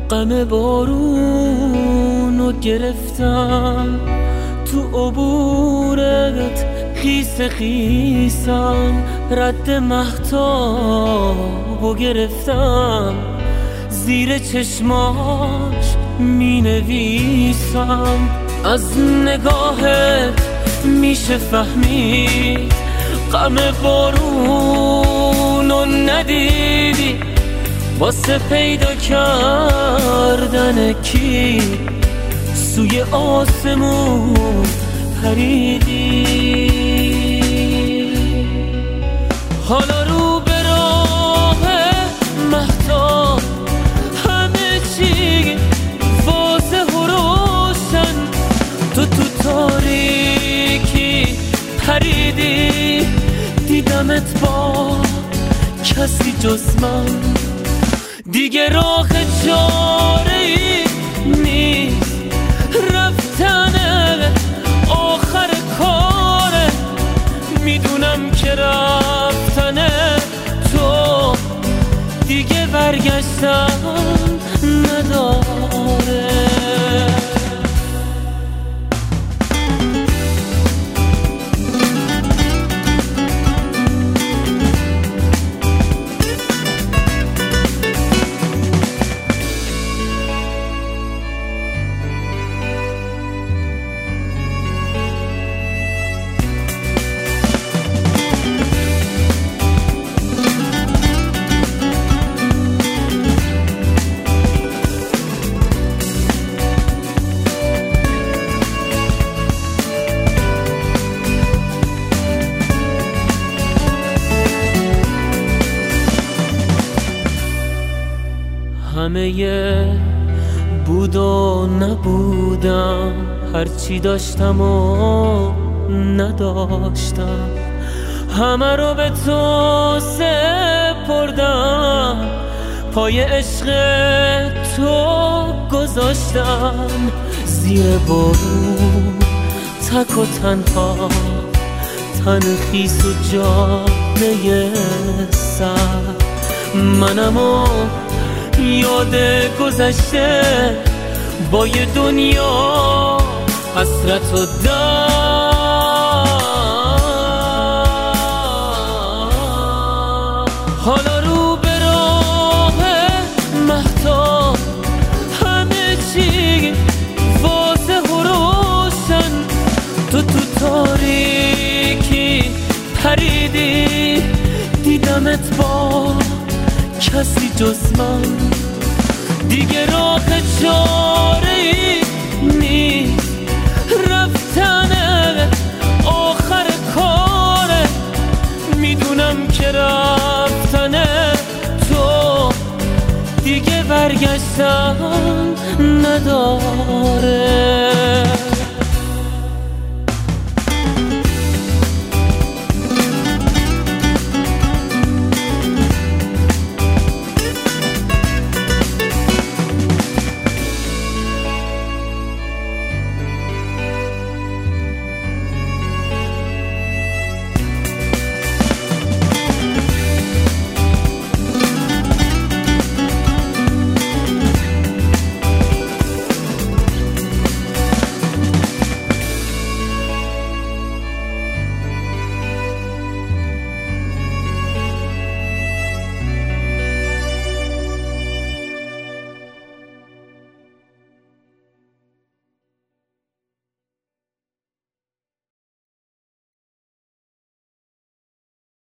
غم بارونو گرفتم، تو عبورت خیس خیسم، رد مهتابو گرفتم، زیر چشماش می نویسم. از نگاهت میشه فهمید غم بارونو ندیدی، واسه پیدا کردن کی سوی آسمون پریدی. حالا رو به راه مهتاب همه چی واضح و روشن، تو تاریکی پریدی، دیدمت با کسی جز من، دیگه راه چاره‌ای نیست، رفتنه آخر کاره، میدونم که رفتنه تو دیگه برگشتن نداره. همه بود و نبودم، هرچی داشتم و نداشتم، همه رو به تو سپردم، پای عشق تو گذاشتم، زیر بارون تک و تنها، تن خیس و جاده سر، منمو یاد گذشته با یه دنیا حسرت و حالا رو به راه مهتاب همه چی واضح و روشن، تو تاریکی پریدی، دیدمت با کسی جز من، دیگه راه چاره‌ای نیست، رفتنه آخر کاره، میدونم که رفتنه تو دیگه برگشتن نداره.